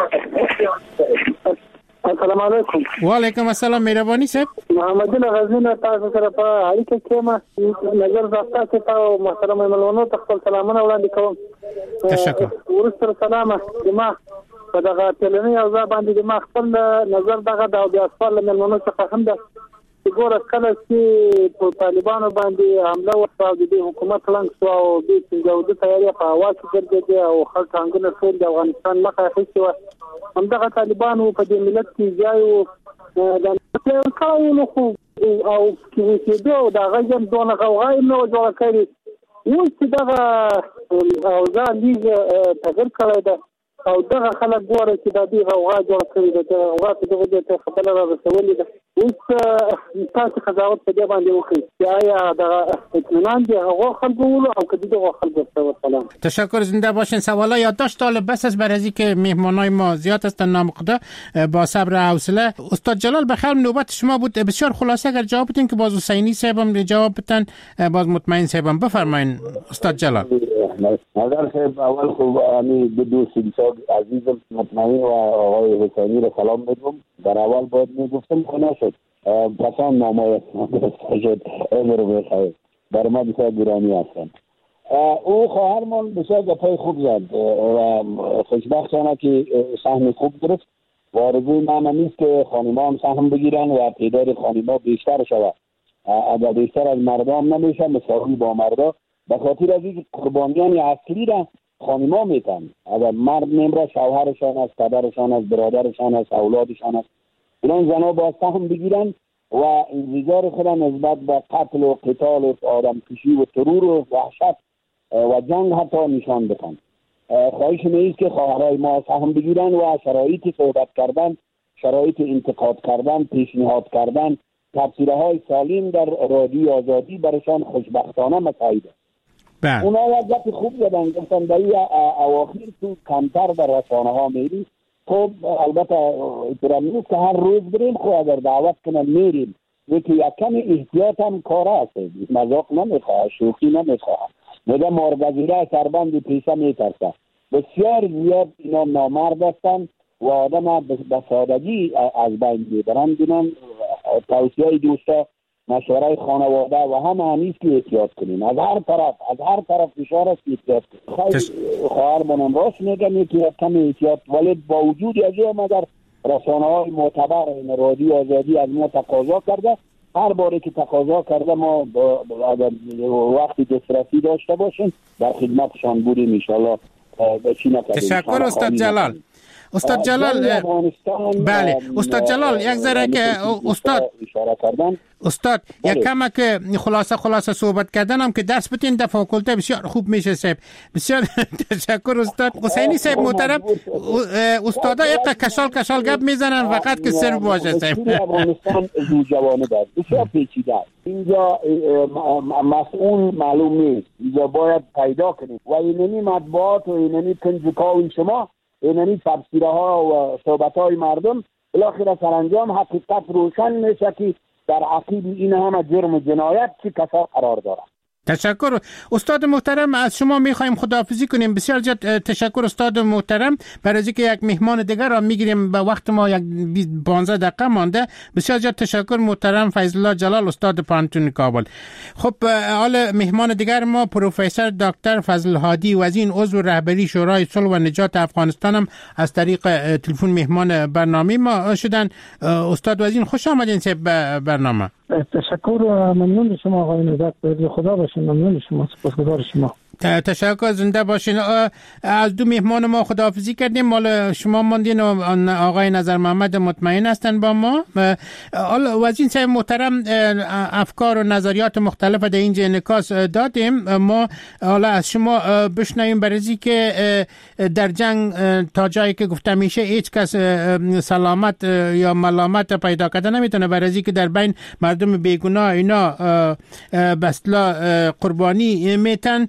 السلام علیکم. و علیکم السلام. مهربانی صاحب. محمد غزنین تاسو سره په اړیکه کې ما نظر زاستا ته او محترم ملونو ته خپل سلامونه وړاندې کوم. تشکر. ورسره سلام جما په دغه تلنی او ځا باندې جما خپل نظر دغه د بیا خپل ملونو څخه هم ده ګوره کله چې په طالبانو باندې حمله وکړه د حکومت لاندې شو او د څنګه تیاری په هوا کې ګرځي او خلک څنګه ټول د افغانستان مخه اخیستي و همدغه طالبانو په دې ملت کې ځای د کارونو نو خو او چې دوی دا غږم دونه غوغای نو جوړ کړی یو چې دغه او ځان دې تغیر کړی ده او دغه خلک ګوره چې د دې غوغا جوړ کړی ده غوغا ته دغه خبره را رسولې ده تاسو قضاوت په دې باندې وکړئ چې آیا د اطمینان دی هغه خلکو او که دیگه خلکو ته سلام. تشکر، زنده باشین. سوالا یادداشت طالب بس است برای اینکه مهمانای ما زیاد هستن نامقده با صبر و حوصله. استاد جلال بخیر، نوبت شما بود. بسیار خلاصه اگر جواب بدین که باز حسینی صاحبم جواب بدن، باز مطمئن صاحبم. بفرمایید استاد جلال. نظر صاحب اول خوب امی دو سیلساگ عزیزم مطمئن و آقای حسینی را سلام میگم. در اول باید میگفتم که نشد پسان نامایت شد عمر بخیر بر ما بسیار گرامی هستند. او خواهرمان بسیار گپای خوب زد و خوشبختانه که سهم خوب گرفت و آرزوی من نیست که خانما هم سهم بگیرن و تعداد خانما بیشتر شود. اگر بیشتر از مردم نمیشه مساوی با مردا، به خاطر از اینکه قربانیان اصلی را خانما میتن. اگر مرد نمیره شوهرشان است، پدرشان است، برادرشان است، اولادشان است. اینا زنها با سهم بگیرن و انتظار خودم نسبت به قتل و قتال و آدم کشی و ترور و وحشت و جنگ حتی نشان بدن. خواهش میست که خواهرای ما سهم بگیرن و شرایط صحبت کردن، شرایط انتقاد کردن، پیشنهاد کردن، تبصره‌های سالم در رادیو آزادی برشان خوشبختانه مساعده. اونا یک گپ خوب زدن، گفتن در این اواخر تو کمتر در رسانه ها میریم. خب البته احترام نیست که هر روز بریم، خب اگر دعوت کنن میریم. یکی یک کمی احتیاط هم کار است، مذاق نمیخواه، شوخی نمیخواه. میگه مارگزیره سربند پیسه میترسه. بسیار زیاد اینا نامرد هستن و آدم به سادگی از بین میبرن. بینن توصیه دوستا، مشوره خانواده و همه همیست که احتیاط کنیم. از هر طرف فشار است که احتیاط کنیم. خواهر منم راست میگم که کم احتیاط، ولی با وجود از این مگر رسانه های معتبر این رادیو آزادی از ما تقاضا کرده، هر باری که تقاضا کرده ما اگر وقتی دسترسی داشته باشیم در خدمتشان بودیم انشالله. تشکر استاد جلال. استاد جلال بله استاد جلال یک ذره که استاد یک کم که خلاصه صحبت کردن هم که درس بتین در فاکولته بسیار خوب میشه صاحب. بسیار تشکر استاد حسینی صاحب محترم. استادا یک کشال گپ میزنن فقط که صرف باشه صاحب. افغانستان دو جوانه داره بسیار پیچیده. اینجا مسئول معلوم نیست، اینجا باید پیدا کنیم و اینمی مطبوعات و اینمی کنجکاوی شما، اینمی تبصیره ها و صحبت های مردم بالاخره سرانجام حقیقت روشن میشه که در عقیب این همه جرم و جنایت چه کسا قرار داره. تشکر استاد محترم، از شما میخوایم خداحافظی کنیم. بسیار زیاد تشکر استاد محترم. برای اینکه یک مهمان دیگر را میگیریم، به وقت ما یک 15 دقیقه مانده. بسیار زیاد تشکر محترم فیض الله جلال استاد پانتون کابل. خب حال مهمان دیگر ما پروفسور دکتر فضل هادی وزین عضو رهبری شورای صلح و نجات افغانستان هم از طریق تلفن مهمان برنامه ما شدن. استاد وزین خوش آمدین به برنامه. تشکر و ممنون شما آقای نزد. خدا باشین. ممنون شما، سپاسگزار شما. تشکر، زنده باشین. از دو مهمان ما خداحافظی کردیم. مال شما ماندین و آقای نظر محمد مطمئن هستن با ما. وزیر صاحب محترم افکار و نظریات مختلف در اینجا انعکاس دادیم. ما حالا از شما بشنویم برای که در جنگ تا جایی که گفته میشه هیچ کس سلامت یا ملامت پیدا کرده نمیتونه، برای که در بین مردم بیگناه اینا بسلا قربانی میتن.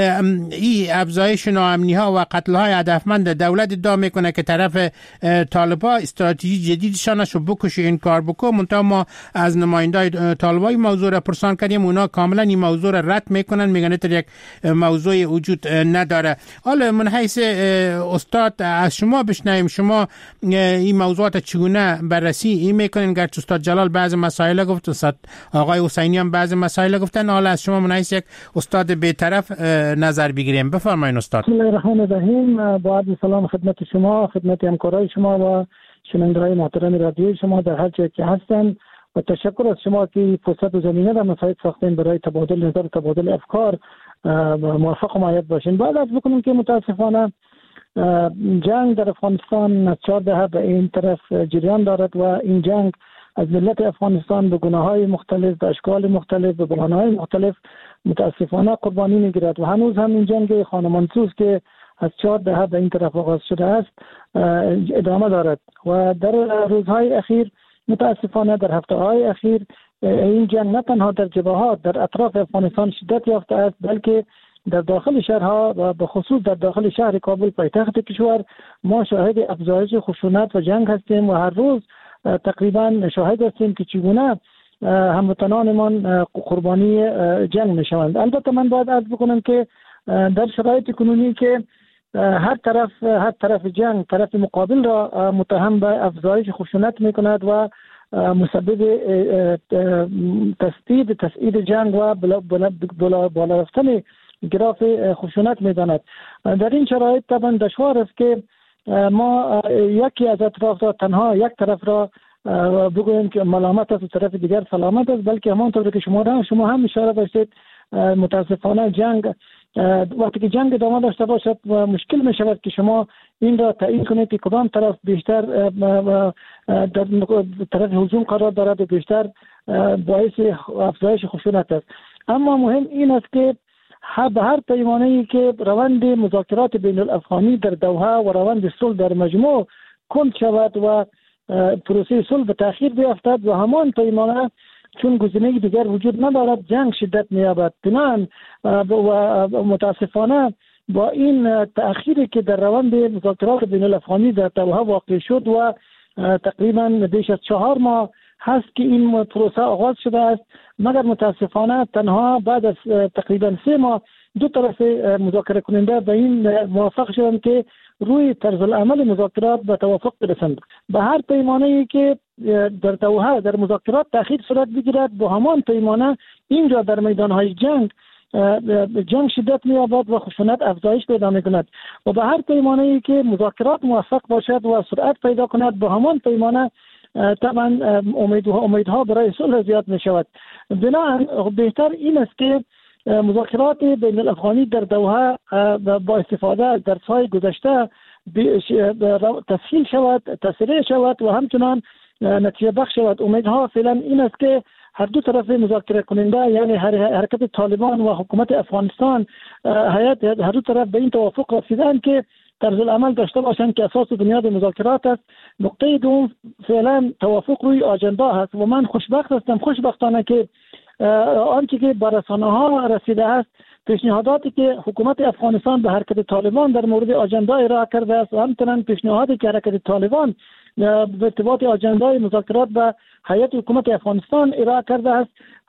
این افزایش ناامنی ها و قتل های هدفمند دولت ادعا میکنه که طرف طالبا استراتژی جدیدشان شو بکشه این کار بکو. منتها ما از نمایندای طالبا این موضوع را پرسان کردیم، اونا کاملا این موضوع را رد میکنن، میگن تر یک موضوع وجود نداره. حالا من حیث استاد از شما بشنویم، شما این موضوعات چگونه بررسی میکنین؟ گرچه استاد جلال بعض مسائل گفت، استاد آقای حسینی هم بعض مسائل گفتن، حالا از شما من حیث یک استاد بی‌طرف نظر بگیریم. بفرمایید استاد. بسم الله الرحمن الرحیم. با عرض سلام خدمت شما، خدمت همکارای شما و شنونده‌های محترم رادیوی شما در هر جایی که هستن و تشکر از شما که فرصت و زمینه را مساعد ساختین برای تبادل نظر و تبادل افکار. موفق و مایت باشین. بعد از بکنیم که متاسفانه جنگ در افغانستان از 4 دهه به این طرف جریان دارد و این جنگ از ملت افغانستان به گناه‌های مختلف، به اشکال مختلف، به بحران‌های مختلف متاسفانه قربانی می‌گیرد و هنوز هم این جنگ خانمانسوز که از 4 دهه به این طرف آغاز شده است ادامه دارد و در روزهای اخیر متاسفانه در هفته‌های اخیر این جنگ نه تنها در جبهات در اطراف افغانستان شدت یافته است، بلکه در داخل شهرها و به خصوص در داخل شهر کابل پایتخت کشور ما شاهد افزایش خشونت و جنگ هستیم و هر روز تقریبا شاهد هستیم که چگونه هموطنانمان قربانی جنگ میشوند. البته من باید عرض بکنم که در شرایط کنونی که هر طرف جنگ طرف مقابل را متهم به افزایش خشونت میکند و مسبب تسدید جنگ و بالا رفتن گراف خشونت میداند. در این شرایط طبعا دشوار است که ما یکی از اطراف را تنها یک طرف را بگوییم که ملامت است و طرف دیگر سلامت است، بلکه همانطور که شما هم اشاره داشتید متاسفانه جنگ وقتی که جنگ ادامه داشته باشد و مشکل می شود که شما این را تعیین کنید که کدام طرف بیشتر در طرف هجوم قرار دارد و بیشتر باعث افزایش خشونت است. اما مهم این است که به هر پیمانه‌ای که روند مذاکرات بین الافغانی در دوحه و روند صلح در مجموع کند شود و پروسه صلح به تأخیر بیفتد و همان پیمانه چون گزینه دیگر وجود ندارد جنگ شدت می‌یابد. بنابراین و متاسفانه با این تأخیری که در روند مذاکرات بین الافغانی در دوحه واقع شد و تقریبا بیش از 4 ماه هست که این پروسه آغاز شده است، مگر متاسفانه تنها بعد از تقریبا 3 ماه دو طرف مذاکره کننده به این موافق شدند که روی طرز العمل مذاکرات به توافق برسند. به هر پیمانه‌ای که در دوحه در مذاکرات تأخیر صورت بگیرد با همان پیمانه اینجا در میدان‌های جنگ شدت می‌یابد و خشونت افزایش پیدا می‌کند و به هر پیمانه‌ای که مذاکرات موفق باشد و سرعت پیدا کند با همان پیمانه طبعا امیدها برای صلح زیاد می‌شود. بنابراین بهتر این است که مذاکرات بین الافغانی در دوحه با استفاده از درس‌های گذشته تسهیل شود، تسریع شود و همچنان نتیجه بخش شود. امیدها فعلا این است که هر دو طرف مذاکره کننده یعنی حرکت طالبان و حکومت افغانستان هر دو طرف به این توافق رسیدند که طرز العمل داشته باشند که اساس بنیاد مذاکرات است. نقطه دوم فعلا توافق روی آجندا هست و من خوشبختانه که آنچه که به رسانه‌ها رسیده است پیشنهاداتی که حکومت افغانستان به حرکت طالبان در مورد آجندا ارائه کرده است و همچنین پیشنهادی که حرکت طالبان به ارتباط آجندای مذاکرات به هیئت حکومت افغانستان ارائه کرده است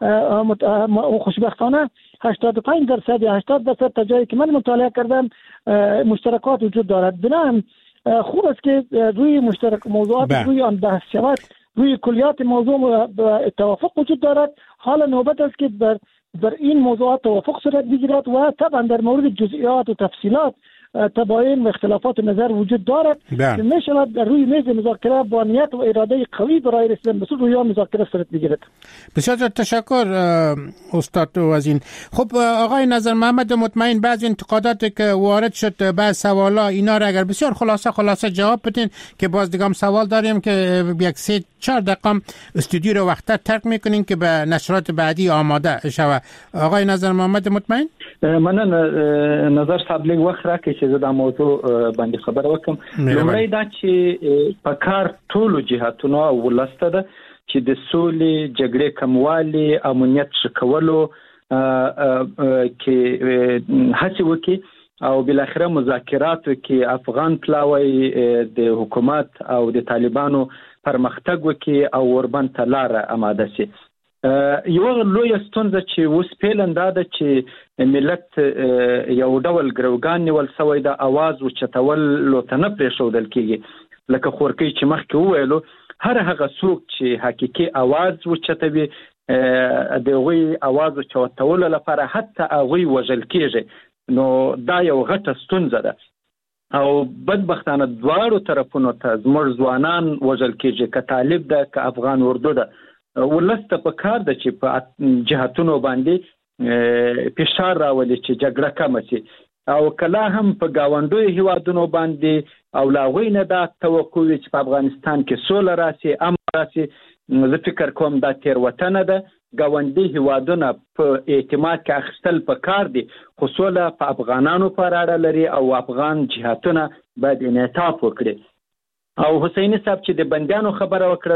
خوشبختانه 85% یا 80% تا جایی که من مطالعه کردم مشترکات وجود دارد. بنابراین خوب است که روی موضوعات روی آن بحث شود، روی کلیات موضوع توافق وجود دارد. حالا نوبت است که در این موضوعات توافق صورت بگیرد و طبعا در مورد جزئیات و تفصیلات تباین و اختلافات نظر وجود دارد که می شود در روی میز مذاکره با نیت و اراده قوی برای رسیدن به صلح روی مذاکره صورت بگیرد. بسیار تشکر استاد وزین. خب آقای نظر محمد مطمئن، بعضی انتقاداتی که وارد شد بعض سوالا اینا را اگر بسیار خلاصه جواب بدین که باز دیگه هم سوال داریم که یک 3-4 دقیقه استودیو رو وقتا ترک میکنین که به نشرات بعدی آماده شود. آقای نظر محمد مطمئن. من نظر صاحب لږ وخت راکړي چې زه دا موضوع باندې خبره وکم. لومړی دا چې په کار ټولو جهاتونو ولسته ده چې د سولې جګړې کموالي امنیت ښه کولو کې هڅې وکړي او بالاخره مذاکراتو کې افغان پلاوی د حکومت او د طالبانو پرمختګ وکړي او وربند ته لاره آماده شي. یو لوی ستونزه چې اوس پیلنده ده چې ملت یو ډول ګروګان نیول سوی د اواز او چتول ته نه پرېښودل کېږي. لکه خورکۍ چې مخکې وویلو هر هغه څوک چې حقیقي اواز او چتوي د هغوی اواز او چتولو لپاره حتی هغوی وژل کېږي. نو دا یو غټه ستونزه ده او بدبختانه دواړو طرفونو ته زموږ ځوانان وژل کېږي، که طالب ده که افغان اردو ده. ولسته په کار ده چې په جهاتونو باندې فشار راولي چې جګړه کمه شي او کله هم په ګاونډیو هیوادونو باندې او لا هغوی نه دا توقع وي چې په افغانستان کې سوله راسي، امن راسي. زه فکر کوم دا تېروتنه ده. ګاونډي هیوادونه په اعتماد کې اخیستل په کار دي، خو سوله په افغانانو پورې اړه لري او افغان جهاتونه باید انعطاف وکړي. او حسیني صاحب چې د بندیانو خبره وکړله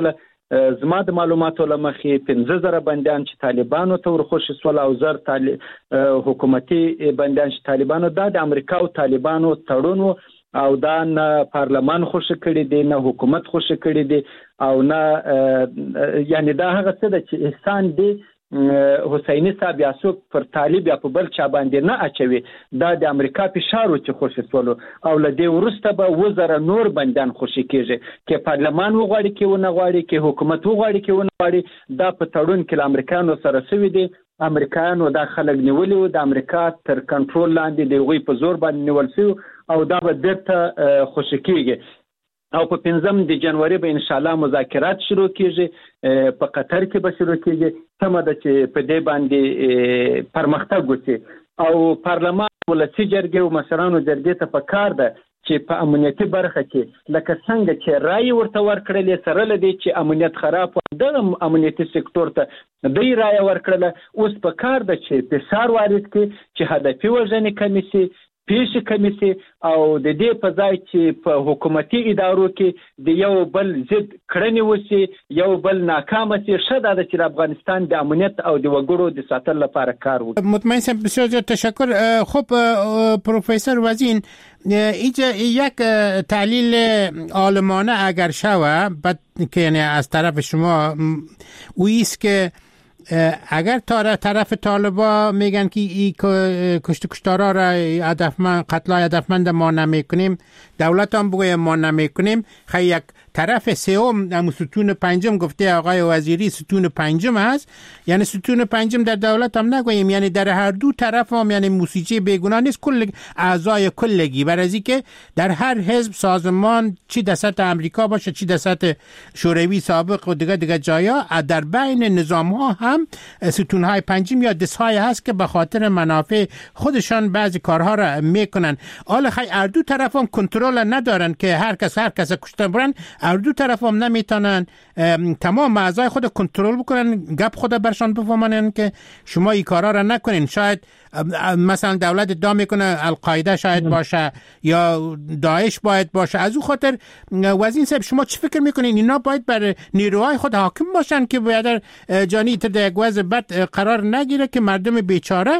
زما د معلوماتو لمخې 15000 بندیان چې طالبانو ته ورخوشي سول او زر حکومتي بندیان چې طالبانو د امریکا او طالبانو تړون او دا نه پارلمان خوشی کړی دی نه حکومت خوشی کړی دی او نه یعنی دا هغه څه د چې احسان دی حسینی صاحب یا څوک پر طالب یا په بل چا باندې نه اچوي دا د امریکا فشار چې خوشی سولو او لدې ورسته به وزره نور بندیان خوشی کیږي کې پارلمان وغواړي کې ونه غواړي کې حکومت وغواړي کې ونه غواړي دا په تړون کې امریکایانو سره سوي دي امریکایانو دا خلک نیولي د امریکا تر کنټرول لاندې دی غوي په زور باندې نیول شو او دا به درته خوشی کیږي او په 5 د جنوري به ان شاء الله مذاکرات شروع کیږي په قطر کې به شروع کیږي سمه ده چې په دې باندې پرمختګ وکړي او پارلمان ولسی جرګې او مشرانو جرګې ته پکار ده چې په امنیتي برخه کې لکه څنګه چې رائے ورته ورکړلې سره لدی چې امنیت خراب و د امنیتي سکتور ته د رائے ورکړله اوس پکار ده چې فشار وارد کړي چې هدفي وژنې کمیسي پیش کمیسي او د دې په ځای چې په حکومتي ادارو کې د یو بل ضد کړنې وشي یو بل ناکامه شي شته چې افغانستان د امنیت او د وګړو د ساتلو لپاره کار وکړي. مطمئن سم بسیار تشکر. خب پروفسور وزین یک تحلیل عالمانه اگر شود بعد که یعنی از طرف شما اویست که اگر طرف طالبا میگن که این کشتارا را قتلای هدفمند ما نمیکنیم دولت هم بگوید ما نمیکنیم خیلی یک طرف سوم ستون پنجم گفته آقای وزیری ستون پنجم هست یعنی ستون پنجم در دولت هم نگوییم یعنی در هر دو طرف هم یعنی موسیقی بیگناه نیست کل اعضای کلگی برای که در هر حزب سازمان چی در سطح امریکا باشه چی در سطح شوروی سابق و دیگه جایا در بین نظام ها هم ستون های پنجم یا دستهای هست که به خاطر منافع خودشان بعضی کارها را میکنن. حالا خیلی هر دو طرف هم کنترل ندارن که هر کس کشته برن هر دو طرف هم نمیتونن تمام اعضای خود کنترل بکنن گپ خود برشان بفهمن که شما این کارا را نکنین. شاید مثلا دولت ادعا میکنه القاعده شاید باشه یا داعش باید باشه. از اون خاطر وزین صاحب شما چی فکر میکنین اینا باید بر نیروهای خود حاکم باشن که باید جانی در یک وضع بد قرار نگیره که مردم بیچاره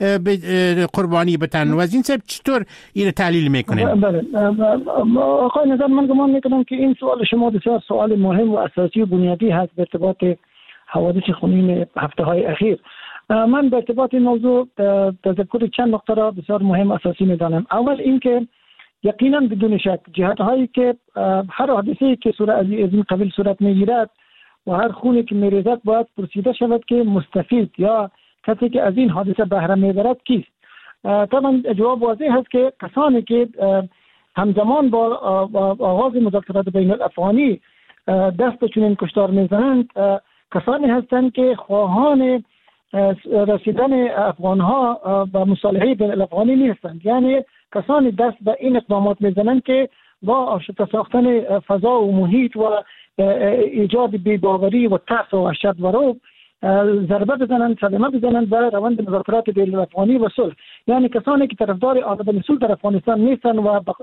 قربانی بتن. وزین صاحب چطور این تحلیل میکنین؟ بله آقای نظر من گمان میکنم که این سوال شما بسیار سوال مهم و اساسی و بنیادی هست به ارتباط حوادث خونین هفته های اخیر. من به ارتباط این موضوع تذکر چند نکته را بسیار مهم اساسی میدانم. اول اینکه یقینا بدون شک جهت هایی که هر حادثه‌ای که از این قبیل صورت میگیرد و هر خونی که میریزد باید پرسیده شود که مستفید یا کسی که از این حادثه بهره میبرد کیست. طبعا جواب واضح هست که کسانی که همزمان با آغاز مذاکرات بین الافغانی دست به چنین کشتار میزنند کسانی هستند که خواهان رسیدن افغانها به مصالحه بین الافغانی نیستند. یعنی کسانی دست به این اقدامات میزنند که با آشفته ساختن فضا و محیط و ایجاد بی‌باوری و ترس و وحشت و رعب ضربه بزنند صدمه بزنند برای روند مذاکرات بین الافغانی و صلح. یعنی کسانی که طرفدار عادل صلح در افغانستان نیستند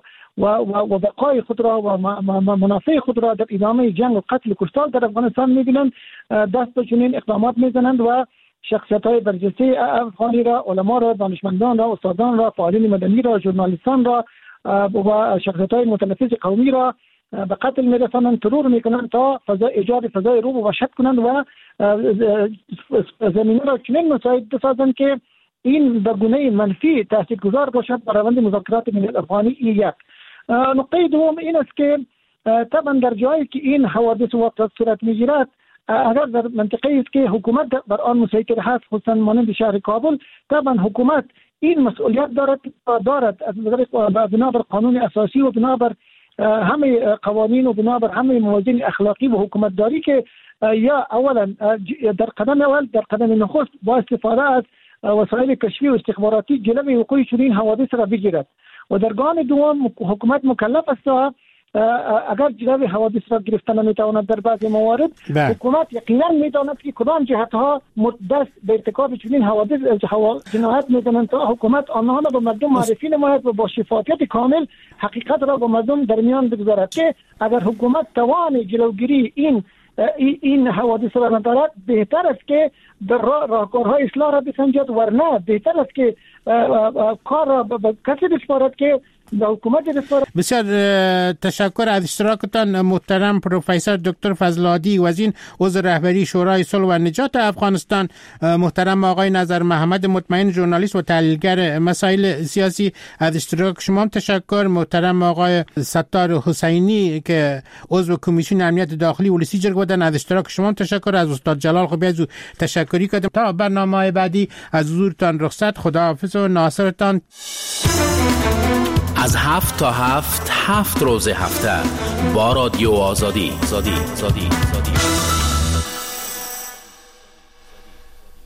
و بقای خود را و منافع خود را در ادامه جنگ و قتل و کشتار در افغانستان می‌بینند دست به چنین اقدامات میزنند و شخصیت‌های برجسته افغانی را، علما را، دانشمندان را، استادان را، فعالین مدنی را، ژورنالیستان را و شخصیت‌های متنفذ قومی را به قتل می‌رسانند، ترور می‌کنند تا ایجاد فضای رعب و وحشت کنند و زمینه را چنین مساعد بسازند که این به گونه منفی تاثیرگذار باشد بر روند مذاکرات بین الافغانی. یک نقطه دوم این است که طبعا در جایی که این حوادث واقعات صورت می‌گیرد اگر در منطقه‌ای است که حکومت بر آن مسیطر هست خصوصا مانند شهر کابل طبعا حکومت این مسئولیت دارد از بنابر قانون اساسی و بنابر همه قوانین و بنابر همه موازین اخلاقی و حکومتداری که یا اولا در قدم نخست با استفاده از وسایل کشفی و استخباراتی جلوی وقوع چنین حوادث را بگیرد و در گام دوم حکومت مکلف است اگر جلوی حوادث را گرفتن نمیتواند در بعضی موارد حکومت یقینا میداند که کدام جهت‌ها دست به ارتکاب چنین حوادث جنایت می‌کنند تا حکومت آنها را به مردم معرفی نماید و با شفافیت کامل حقیقت را با مردم در میان بگذارد که اگر حکومت توان جلوگیری این این حوادث را ندارد، بهتر است که در راهکارهای اصلاح را بسنجد، ورنه بهتر است که کار را به کسی بسپارد که به حکومت بسپارد. بسیار تشکر از اشتراکتان محترم پروفسور دکتر فضل عادی وزین عضو رهبری شورای صلح و نجات افغانستان، محترم آقای نظر محمد مطمئن ژورنالیست و تحلیلگر مسائل سیاسی، از اشتراک شما تشکر. محترم آقای ستار حسینی که عضو کمیسیون امنیت داخلی ولسی جرگ بودن، از اشتراک شما تشکر. از استاد جلال خوبی از تشکری کردم. تا برنامه بعدی از حضورتان رخصت، خداحافظ و ناصرتان. از 7 تا 7 روز هفته با رادیو آزادی.